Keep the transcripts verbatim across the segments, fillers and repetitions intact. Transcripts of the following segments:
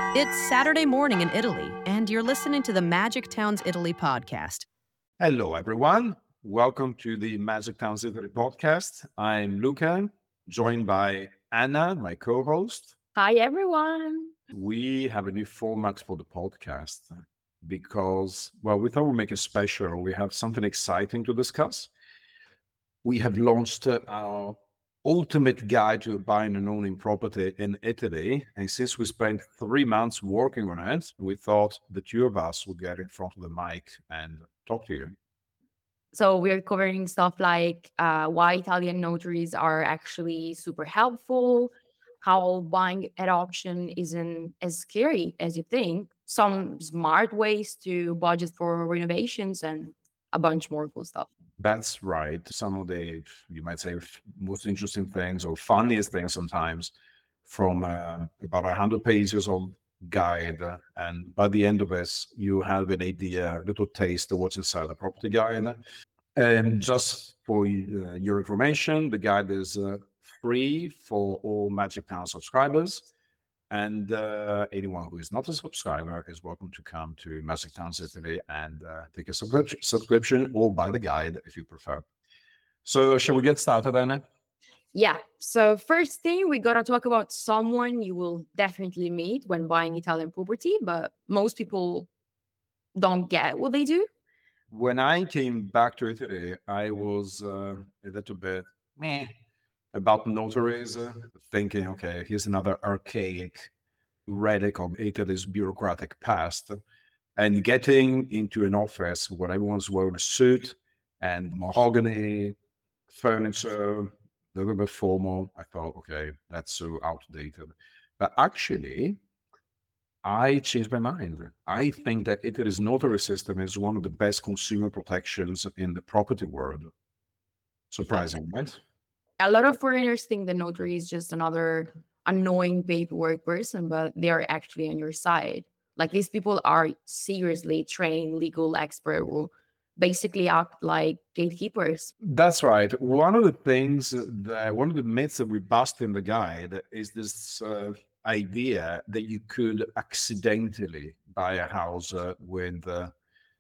It's Saturday morning in Italy, and you're listening to the Magic Towns Italy podcast. Hello, everyone. Welcome to the Magic Towns Italy podcast. I'm Luca, joined by Anna, my co host. Hi, everyone. We have a new format for the podcast because, well, we thought we'd make it special. We have something exciting to discuss. We have launched uh, our ultimate guide to buying and owning property in Italy. And since we spent three months working on it, we thought the two of us would get in front of the mic and talk to you. So, we're covering stuff like uh, why Italian notaries are actually super helpful, how buying at auction isn't as scary as you think, some smart ways to budget for renovations, and a bunch more cool stuff. That's right. Some of the, you might say, f- most interesting things or funniest things sometimes from uh, about a hundred pages of guide. uh, And by the end of this, you have an idea, a little taste of what's inside the property guide. And just for uh, your information, the guide is uh, free for all Magic Town subscribers. And uh, anyone who is not a subscriber is welcome to come to Magic Town Italy and uh, take a subscrip- subscription or buy the guide if you prefer. So, shall we get started, Anna? Yeah. So, first thing, we got to talk about someone you will definitely meet when buying Italian property, but most people don't get what they do. When I came back to Italy, I was uh, a little bit meh about notaries, uh, thinking, okay, here's another archaic relic of Italy's bureaucratic past. And getting into an office where everyone's wearing a suit and mahogany furniture, a little bit formal, I thought, okay, that's so outdated. But actually, I changed my mind. I think that Italy's notary system is one of the best consumer protections in the property world. Surprising, right? A lot of foreigners think the notary is just another annoying paperwork person, but they are actually on your side. Like these people are seriously trained legal expert who basically act like gatekeepers. That's right. One of the things that one of the myths that we bust in the guide is this uh, idea that you could accidentally buy a house uh, with uh,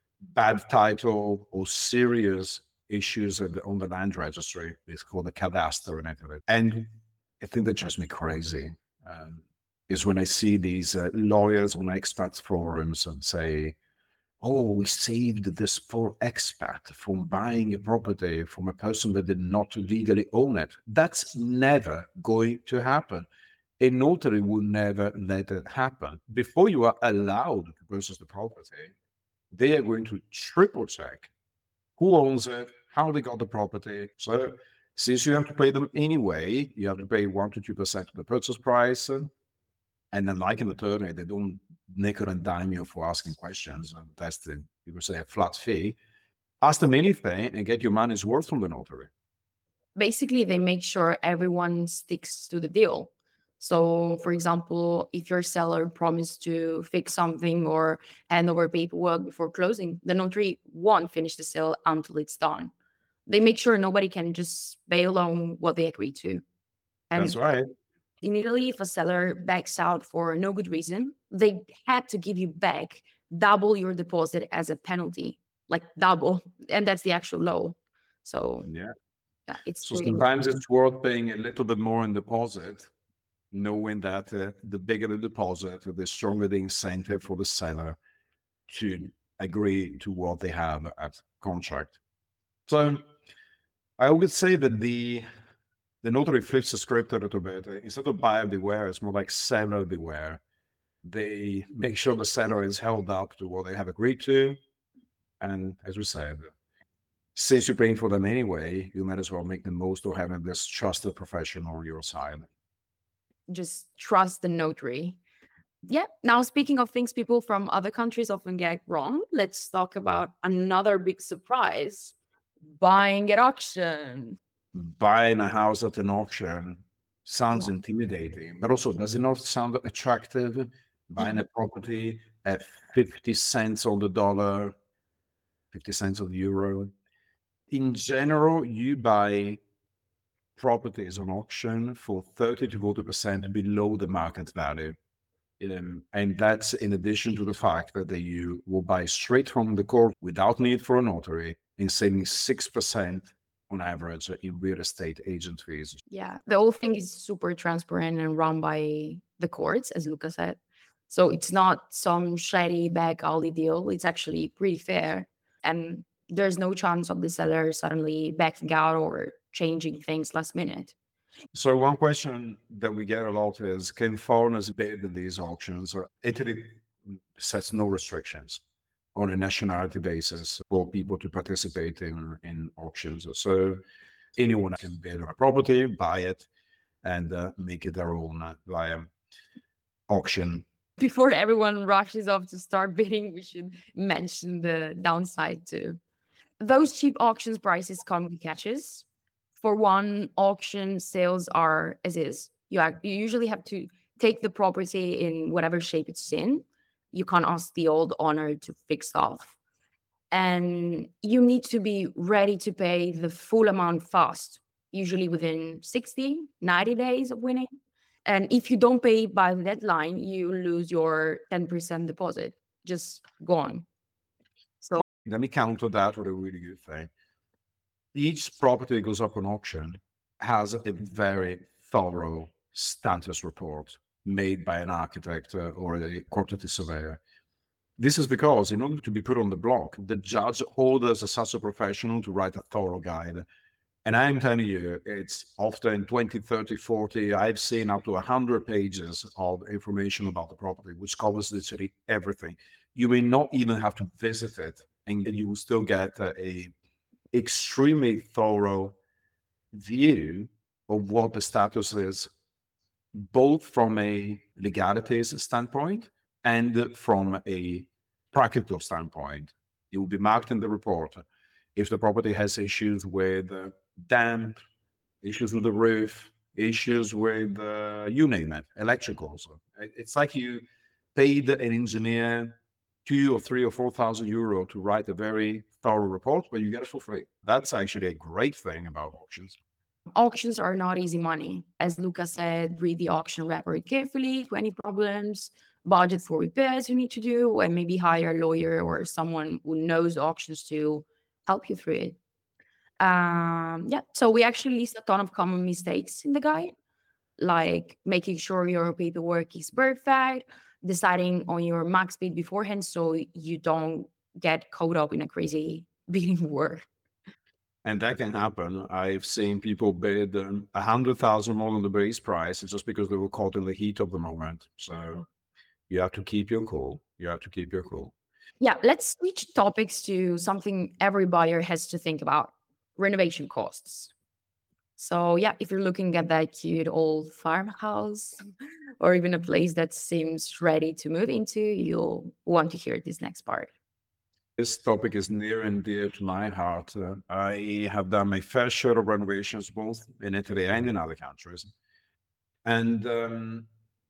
bad title or serious issues at the- on the land registry. It's called the cadastre in Italy. And I think that drives me crazy. Um, is when I see these uh, lawyers on expats forums and say, oh, we saved this poor expat from buying a property from a person that did not legally own it. That's never going to happen. A notary will never let it happen. Before you are allowed to purchase the property, they are going to triple check who owns it, how they got the property. So since you have to pay them anyway, you have to pay one to two percent of the purchase price. And then, like in the attorney, they don't nickel and dime you for asking questions. And that's the, you would say, a flat fee. Ask them anything and get your money's worth from the notary. Basically, they make sure everyone sticks to the deal. So, for example, if your seller promised to fix something or hand over paperwork before closing, the notary won't finish the sale until it's done. They make sure nobody can just bail on what they agreed to. That's And right. in Italy, if a seller backs out for no good reason, they had to give you back double your deposit as a penalty, like double. And that's the actual law. So Yeah. yeah, it's So pretty. sometimes it's worth paying a little bit more in deposit, knowing that uh, the bigger the deposit, the stronger the incentive for the seller to agree to what they have at contract. So I would say that the the notary flips the script a little bit. Instead of buyer beware, it's more like seller beware. They make sure the seller is held up to what they have agreed to. And as we said, since you're paying for them anyway, you might as well make the most of having this trusted professional on your side. Just trust the notary. Yeah. Now, speaking of things people from other countries often get wrong, let's talk about another big surprise, buying at auction. Buying a house at an auction sounds intimidating, but also does it not sound attractive? Buying a property at fifty cents on the dollar, fifty cents on the euro. In general, you buy properties on auction for thirty to forty percent below the market value. Um, and that's in addition to the fact that they, you will buy straight from the court without need for a notary and saving six percent on average in real estate agent fees. Yeah, the whole thing is super transparent and run by the courts, as Luca said. So it's not some shady back alley deal. It's actually pretty fair. And there's no chance of the seller suddenly backing out or changing things last minute. So one question that we get a lot is, can foreigners bid in these auctions? Or Italy sets no restrictions on a nationality basis for people to participate in, in auctions. So anyone can bid on a property, buy it, and uh, make it their own uh, via auction. Before everyone rushes off to start bidding, we should mention the downside too. Those cheap auctions prices come with catches. For one, auction sales are as is. You, act, you usually have to take the property in whatever shape it's in. You can't ask the old owner to fix off. And you need to be ready to pay the full amount fast, usually within sixty, ninety days of winning. And if you don't pay by the deadline, you lose your ten percent deposit, just gone. So Let me counter that with a really good thing. Each property that goes up on auction has a very thorough status report made by an architect uh, or a quantity surveyor. This is because in order to be put on the block, the judge orders a such a professional to write a thorough guide. And I'm telling you, it's often twenty, thirty, forty, I've seen up to one hundred pages of information about the property, which covers literally everything. You may not even have to visit it, and you will still get uh, a extremely thorough view of what the status is, both from a legalities standpoint and from a practical standpoint. It will be marked in the report. If the property has issues with uh, damp, issues with the roof, issues with, uh, you name it, electricals. It's like you paid an engineer two or three or four thousand euro to write a very thorough report, but you get it for free. That's actually a great thing about auctions. auctions are not easy money. As Luca said, read the auction report carefully to any problems, budget for repairs you need to do, and maybe hire a lawyer or someone who knows auctions to help you through it. Um, yeah, so we actually list a ton of common mistakes in the guide, like making sure your paperwork is perfect, deciding on your max bid beforehand so you don't get caught up in a crazy bidding war. And that can happen. I've seen people bid um, a hundred thousand more than the base price just because they were caught in the heat of the moment. So you have to keep your cool. You have to keep your cool. Yeah, let's switch topics to something every buyer has to think about: renovation costs. So, yeah, if you're looking at that cute old farmhouse or even a place that seems ready to move into, you'll want to hear this next part. This topic is near and dear to my heart. Uh, I have done my fair share of renovations, both in Italy and in other countries. And um,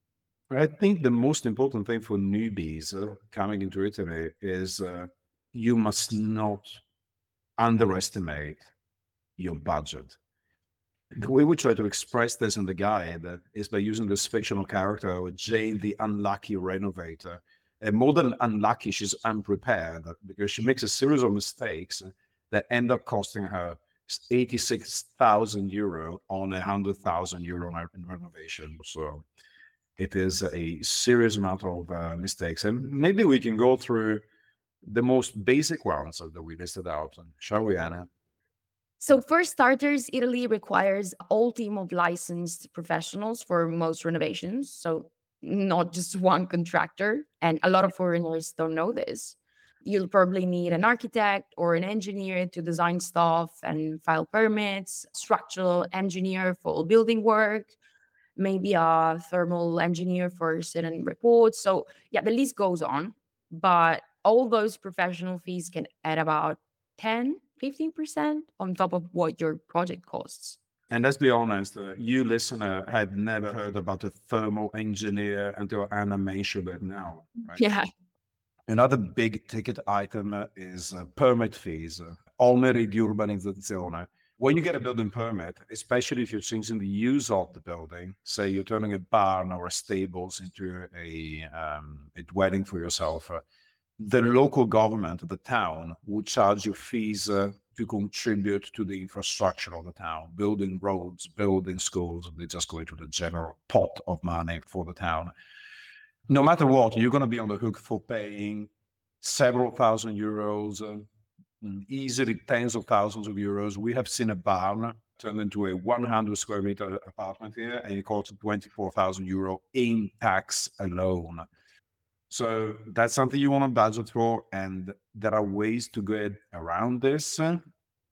I think the most important thing for newbies uh, coming into Italy is uh, you must not underestimate your budget. The way we try to express this in the guide uh, is by using this fictional character, Jane the unlucky renovator. And more than unlucky, she's unprepared because she makes a series of mistakes that end up costing her eighty-six thousand euro on a one hundred thousand euro in renovation. So it is a serious amount of uh, mistakes. And maybe we can go through the most basic ones that we listed out. Shall we, Anna? So, for starters, Italy requires a whole team of licensed professionals for most renovations. So, not just one contractor. And a lot of foreigners don't know this. You'll probably need an architect or an engineer to design stuff and file permits, structural engineer for all building work, maybe a thermal engineer for certain reports. So, yeah, the list goes on. But all those professional fees can add about ten, fifteen percent on top of what your project costs. And let's be honest, uh, you listener had never heard about a thermal engineer until Anna mentioned it now. Right? Yeah. Another big ticket item uh, is uh, permit fees, uh, oneri di urbanizzazione, When you get a building permit, especially if you're changing the use of the building, say you're turning a barn or a stables into a, um, a dwelling for yourself, uh, the local government, the town, would charge you fees uh, to contribute to the infrastructure of the town, building roads, building schools. They just go into the general pot of money for the town. No matter what, you're going to be on the hook for paying several thousand euros, uh, easily tens of thousands of euros. We have seen a barn turned into a one hundred square meter apartment here, and it costs twenty-four thousand euro in tax alone. So that's something you want to budget for, and there are ways to get around this. So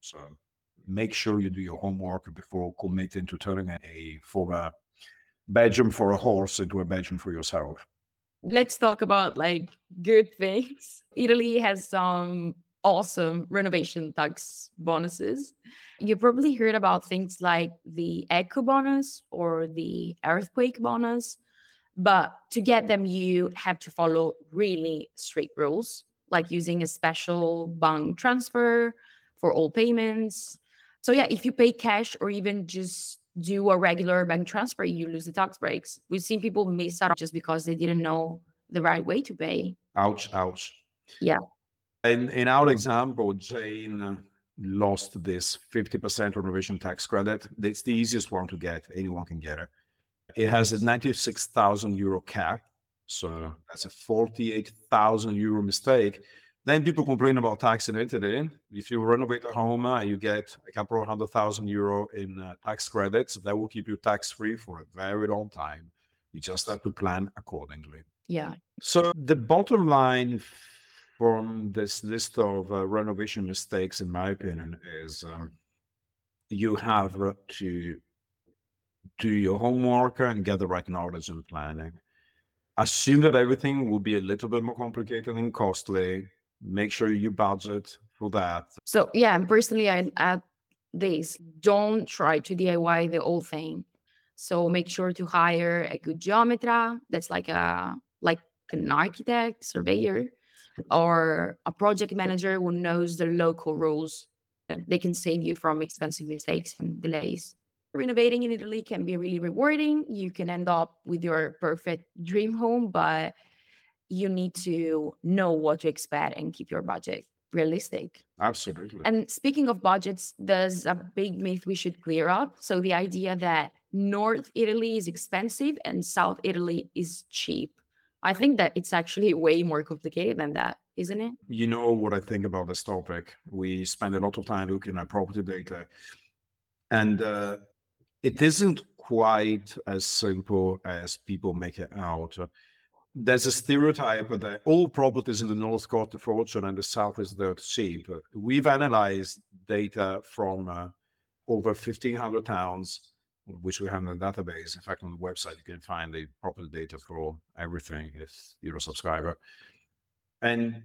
make sure you do your homework before committing to turning a former bedroom for a horse into a bedroom for yourself. Let's talk about like good things. Italy has some awesome renovation tax bonuses. You probably heard about things like the eco bonus or the earthquake bonus. But to get them, you have to follow really strict rules, like using a special bank transfer for all payments. So yeah, if you pay cash or even just do a regular bank transfer, you lose the tax breaks. We've seen people miss out just because they didn't know the right way to pay. Ouch, ouch. Yeah. In, in our example, Jane lost this fifty percent renovation tax credit. It's the easiest one to get. Anyone can get it. It has a ninety-six thousand euro cap. So that's a forty-eight thousand euro mistake. Then people complain about tax in Italy. If you renovate a home, uh, you get a couple of hundred thousand euro in uh, tax credits. That will keep you tax free for a very long time. You just have to plan accordingly. Yeah. So the bottom line from this list of uh, renovation mistakes, in my opinion, is um, you have to do your homework and get the right knowledge and planning. Assume that everything will be a little bit more complicated and costly. Make sure you budget for that. So yeah, and personally, I add this: don't try to D I Y the whole thing. So make sure to hire a good geometra. That's like a like an architect, surveyor, or a project manager who knows the local rules. They can save you from expensive mistakes and delays. Renovating in Italy can be really rewarding. You can end up with your perfect dream home, but you need to know what to expect and keep your budget realistic. Absolutely. And speaking of budgets, there's a big myth we should clear up. So the idea that North Italy is expensive and South Italy is cheap. I think that it's actually way more complicated than that, isn't it? You know what I think about this topic. We spend a lot of time looking at property data, and uh, it isn't quite as simple as people make it out. There's a stereotype that all properties in the north cost a fortune and the south is dirt cheap. We've analyzed data from uh, over fifteen hundred towns, which we have in the database. In fact, on the website, you can find the property data for everything if you're a subscriber. And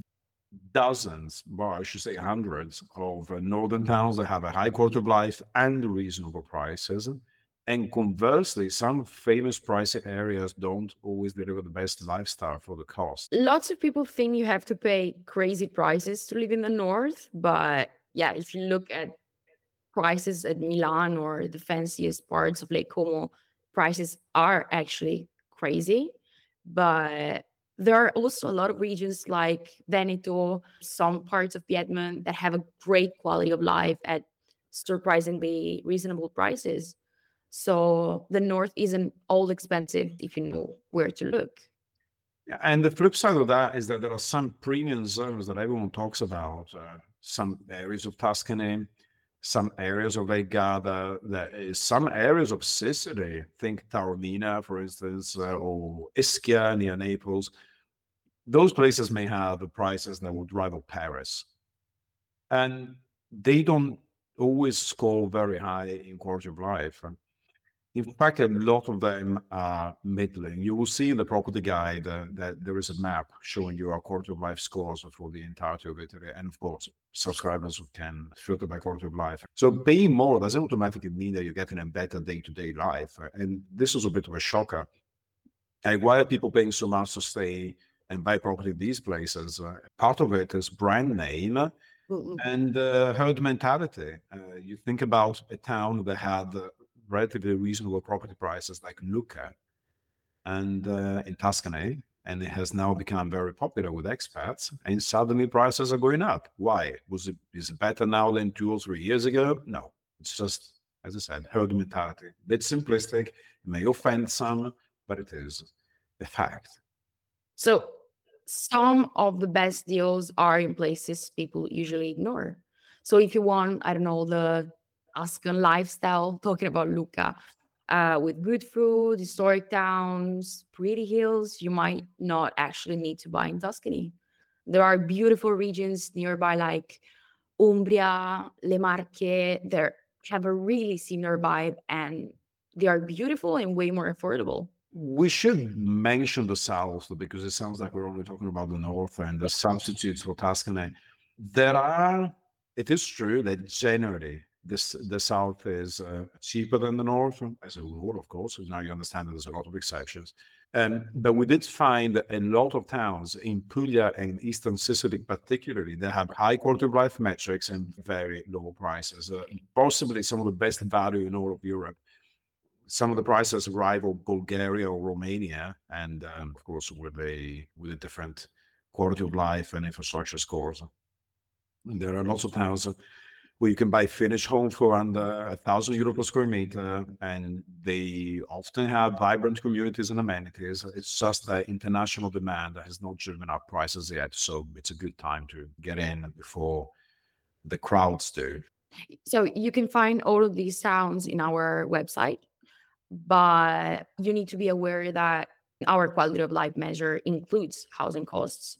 dozens, well, I should say hundreds of uh, northern towns that have a high quality of life and reasonable prices. And conversely, some famous pricey areas don't always deliver the best lifestyle for the cost. Lots of people think you have to pay crazy prices to live in the north, but yeah, if you look at prices at Milan or the fanciest parts of Lake Como, prices are actually crazy. But there are also a lot of regions like Veneto, some parts of Piedmont that have a great quality of life at surprisingly reasonable prices. So the north isn't all expensive if you know where to look. Yeah, and the flip side of that is that there are some premium zones that everyone talks about. Uh, some areas of Tuscany, some areas of Lake Garda, that is some areas of Sicily. Think Taormina, for instance, uh, or Ischia near Naples. Those places may have the prices that would rival Paris, and they don't always score very high in quality of life. In fact, a lot of them are middling. You will see in the property guide uh, that there is a map showing you our quality of life scores for the entirety of Italy. And of course, subscribers can filter by quality of life. So paying more doesn't automatically mean that you're getting a better day-to-day life. And this is a bit of a shocker. And why are people paying so much to stay and buy property in these places? Uh, part of it is brand name. Mm, And uh, herd mentality. Uh, you think about a town that had uh, relatively reasonable property prices like Lucca and uh, in Tuscany, and it has now become very popular with expats, and suddenly prices are going up. Why? Was it is it better now than two or three years ago? No. It's just, as I said, herd mentality. Bit simplistic, it may offend some, but it is a fact. So some of the best deals are in places people usually ignore. So if you want, I don't know, the Tuscan lifestyle, talking about Lucca, uh, with good food, historic towns, pretty hills, you might not actually need to buy in Tuscany. There are beautiful regions nearby like Umbria, Le Marche. They have a really similar vibe and they are beautiful and way more affordable. We should mention the South because it sounds like we're only talking about the North and the substitutes for Tuscany. There are, it is true that generally this the South is uh, cheaper than the North, as a rule, of course. Now you understand that there's a lot of exceptions. Um, but we did find a lot of towns in Puglia and Eastern Sicily, particularly, that have high quality of life metrics and very low prices, uh, possibly some of the best value in all of Europe. Some of the prices rival Bulgaria or Romania, and um, of course with a with a different quality of life and infrastructure scores. And there are lots of towns uh, where you can buy finished homes for under a thousand euro per square meter, and they often have vibrant communities and amenities. It's just that international demand has not driven up prices yet, so it's a good time to get in before the crowds do. So you can find all of these sounds in our website, but you need to be aware that our quality of life measure includes housing costs.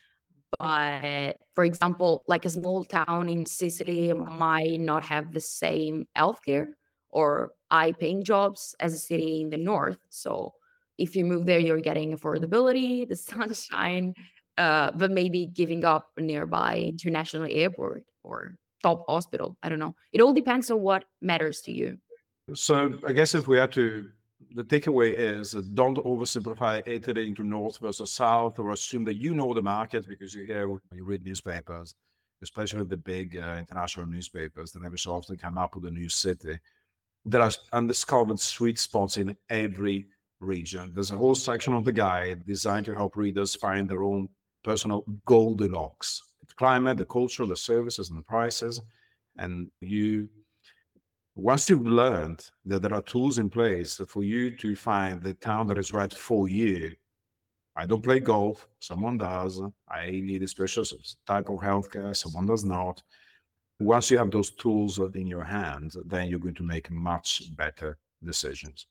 But for example, like a small town in Sicily might not have the same healthcare or high-paying jobs as a city in the north. So if you move there, you're getting affordability, the sunshine, uh, but maybe giving up a nearby international airport or top hospital. I don't know. It all depends on what matters to you. So I guess if we had to, the takeaway is uh, don't oversimplify Italy into North versus South, or assume that you know the market because you hear when you read newspapers, especially the big uh, international newspapers that every so often come up with a new city. There are undiscovered sweet spots in every region. There's a whole section of the guide designed to help readers find their own personal Goldilocks: the climate, the culture, the services, and the prices. And you once you've learned that there are tools in place for you to find the town that is right for you. I don't play golf, someone does. I need a special s- type of healthcare, someone does not. Once you have those tools in your hands, then you're going to make much better decisions.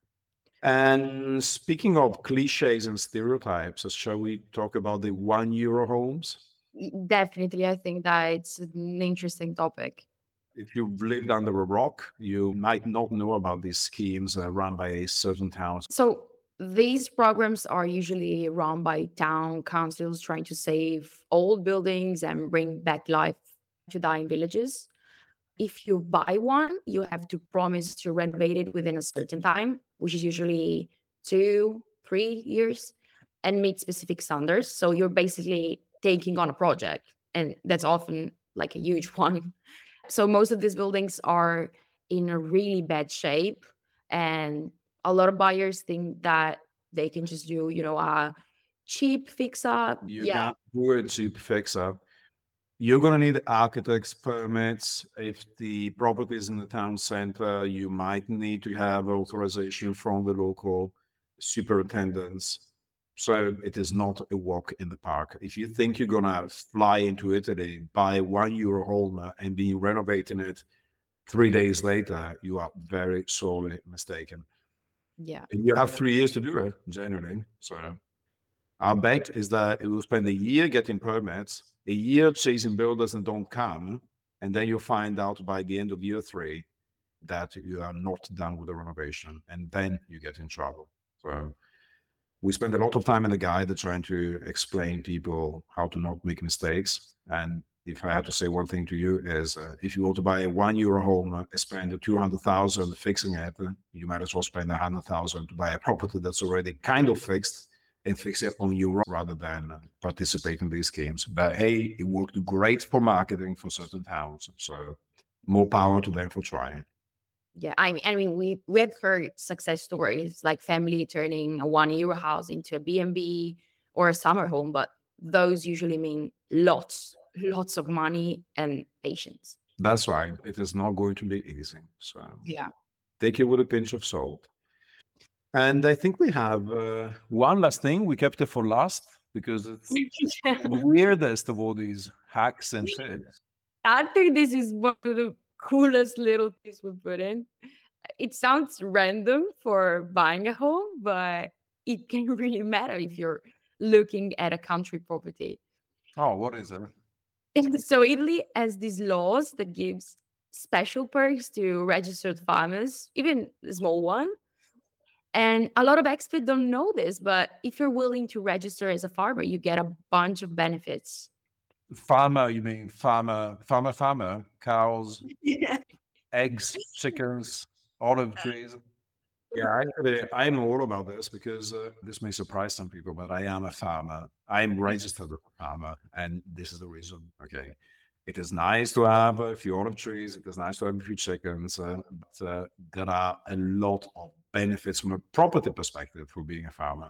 And speaking of cliches and stereotypes, shall we talk about the one euro homes? Y- Definitely, I think that it's an interesting topic. If you've lived under a rock, you might not know about these schemes uh, run by certain towns. So these programs are usually run by town councils trying to save old buildings and bring back life to dying villages. If you buy one, you have to promise to renovate it within a certain time, which is usually two, three years, and meet specific standards. So you're basically taking on a project, and that's often like a huge one. So most of these buildings are in a really bad shape, and a lot of buyers think that they can just do, you know, a cheap fix up. You Yeah. can't do it to fix up. You're going to need architect's permits. If the property is in the town center, you might need to have authorization from the local superintendents. So it is not a walk in the park. If you think you're going to fly into Italy, buy one euro home uh, and be renovating it three days later, you are very sorely mistaken. Yeah. And you have three years to do it, generally. So our bet is that it will spend a year getting permits, a year chasing builders and don't come, and then you'll find out by the end of year three that you are not done with the renovation, and then you get in trouble. So we spend a lot of time in the guide trying to explain people how to not make mistakes. And if I had to say one thing to you is, uh, if you want to buy a one euro home, uh, spend two hundred thousand fixing it, uh, you might as well spend a hundred thousand to buy a property that's already kind of fixed and fix it on your own rather than uh, participate in these schemes. But hey, it worked great for marketing for certain towns. So more power to them for trying. Yeah, I mean, I mean, we we've heard success stories like family turning a one euro house into a B and B or a summer home, but those usually mean lots, lots of money and patience. That's right. It is not going to be easy. So Yeah. take it with a pinch of salt. And I think we have uh, one last thing. We kept it for last because it's the weirdest of all these hacks and tips. I think this is one of the coolest little things we put in. It sounds random for buying a home, but it can really matter if you're looking at a country property. Oh, what is it? And so Italy has these laws that gives special perks to registered farmers, even a small one. And a lot of experts don't know this, but if you're willing to register as a farmer, you get a bunch of benefits. Farmer, you mean farmer, farmer, farmer, cows, Yeah. eggs, chickens, olive trees. Yeah, actually, I'm all about this because uh, this may surprise some people, but I am a farmer. I'm registered as a farmer, and this is the reason. Okay, it is nice to have a few olive trees. It is nice to have a few chickens, uh, but uh, there are a lot of benefits from a property perspective for being a farmer.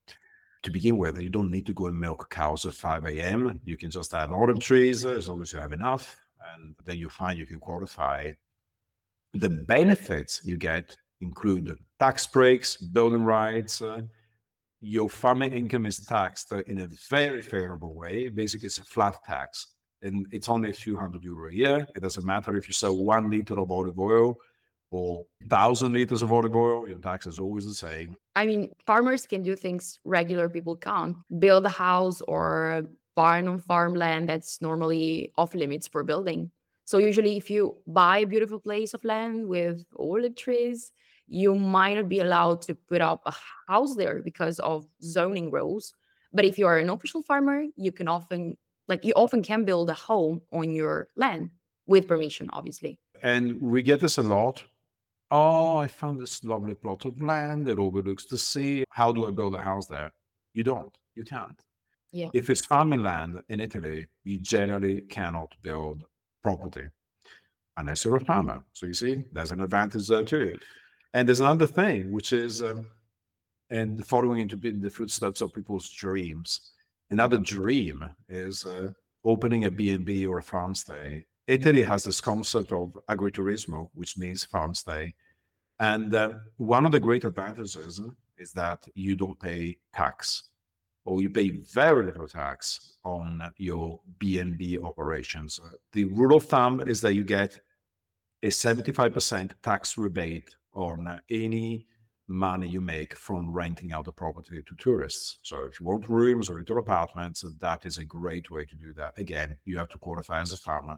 To begin with, you don't need to go and milk cows at five a m. You can just have olive trees uh, as long as you have enough, and then you find you can qualify. The benefits you get include tax breaks, building rights. Uh, your farming income is taxed uh, in a very favorable way. Basically, it's a flat tax, and it's only a few hundred euro a year. It doesn't matter if you sell one liter of olive oil or thousand liters of olive oil. Your tax is always the same. I mean, farmers can do things regular people can't. Build a house or a barn on farmland that's normally off limits for building. So usually if you buy a beautiful place of land with olive trees, you might not be allowed to put up a house there because of zoning rules. But if you are an official farmer, you can often like you often can build a home on your land with permission, obviously. And we get this a lot. Oh, I found this lovely plot of land that overlooks the sea. How do I build a house there? You don't. You can't. Yeah. If it's farming land in Italy, you generally cannot build property unless you're a farmer. So you see, there's an advantage there too. And there's another thing, which is, um, and following into the the footsteps of people's dreams. Another dream is uh, opening a B and B or a farm stay. Italy has this concept of agriturismo, which means farm stay. And uh, one of the great advantages is that you don't pay tax, or you pay very little tax on your B and B operations. Uh, The rule of thumb is that you get a seventy-five percent tax rebate on uh, any money you make from renting out the property to tourists. So if you want rooms or little apartments, that is a great way to do that. Again, you have to qualify as a farmer.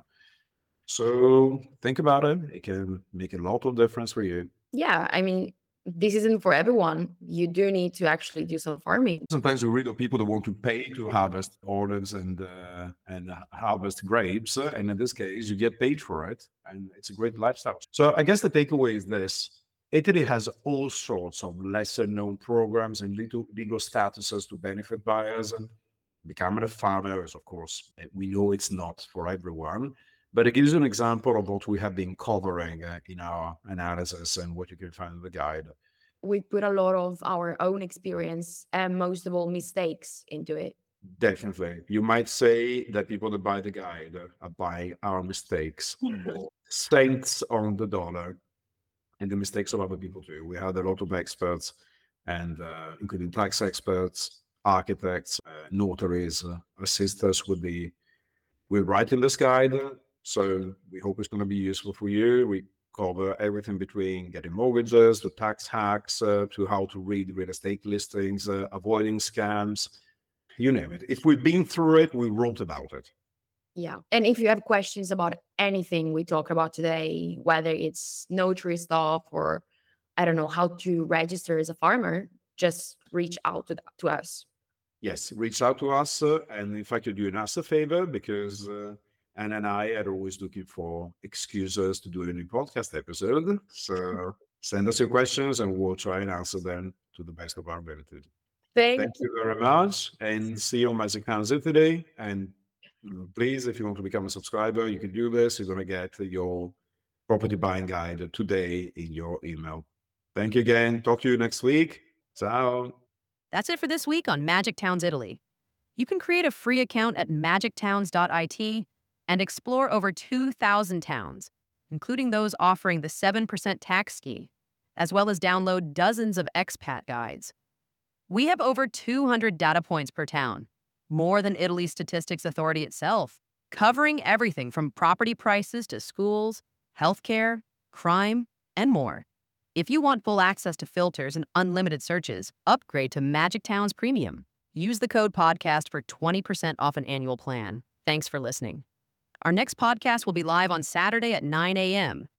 So think about it. It can make a lot of difference for you. Yeah, I mean, this isn't for everyone. You do need to actually do some farming. Sometimes we read of people that want to pay to harvest olives and uh, and uh, harvest grapes, uh, and in this case, you get paid for it, and it's a great lifestyle. So I guess the takeaway is this: Italy has all sorts of lesser-known programs and legal, legal statuses to benefit buyers. And becoming a farmer is, of course, uh, we know it's not for everyone, but it gives you an example of what we have been covering uh, in our analysis and what you can find in the guide. We put a lot of our own experience and most of all mistakes into it. Definitely. You might say that people that buy the guide are buying our mistakes, cents on the dollar, and the mistakes of other people too. We had a lot of experts, and uh, including tax experts, architects, uh, notaries, uh, assist us with the with writing this guide. So we hope it's going to be useful for you. We cover everything between getting mortgages to tax hacks uh, to how to read real estate listings, uh, avoiding scams, you name it. If we've been through it, we wrote about it. Yeah. And if you have questions about anything we talk about today, whether it's notary stuff or I don't know how to register as a farmer, just reach out to, to us. Yes, reach out to us. Uh, and in fact, you're doing us a favor because uh, Anna and I are always looking for excuses to do a new podcast episode. So send us your questions and we'll try and answer them to the best of our ability. Thank Thank you very much, and see you on Magic Towns Italy. And mm, please, if you want to become a subscriber, you can do this. You're going to get your property buying guide today in your email. Thank you again. Talk to you next week. Ciao. That's it for this week on Magic Towns Italy. You can create a free account at magic towns dot I T and explore over two thousand towns, including those offering the seven percent tax ski, as well as download dozens of expat guides. We have over two hundred data points per town, more than Italy's Statistics Authority itself, covering everything from property prices to schools, healthcare, crime, and more. If you want full access to filters and unlimited searches, upgrade to Magic Towns Premium. Use the code podcast for twenty percent off an annual plan. Thanks for listening. Our next podcast will be live on Saturday at nine a m